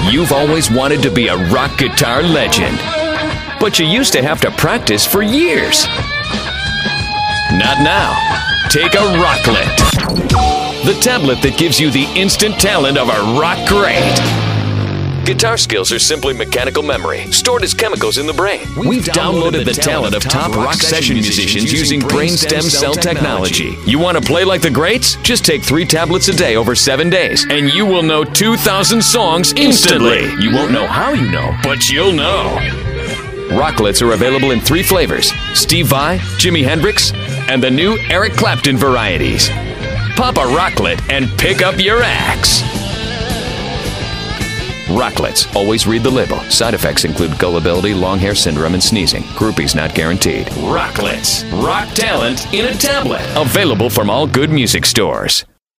You've always wanted to be a rock guitar legend, but you used to have to practice for years. Not now. Take a Rocklet, the tablet that gives you the instant talent of a rock great. Guitar skills are simply mechanical memory, stored as chemicals in the brain. We've downloaded the talent of top rock session musicians using brain stem cell technology. You want to play like the greats? Just take 3 tablets a day over 7 days, and you will know 2,000 songs instantly. You won't know how you know, but you'll know. Rocklets are available in 3 flavors: Steve Vai, Jimi Hendrix, and the new Eric Clapton varieties. Pop a Rocklet and pick up your axe. Rocklets. Always read the label. Side effects include gullibility, long hair syndrome, and sneezing. Groupies not guaranteed. Rocklets. Rock talent in a tablet. Available from all good music stores.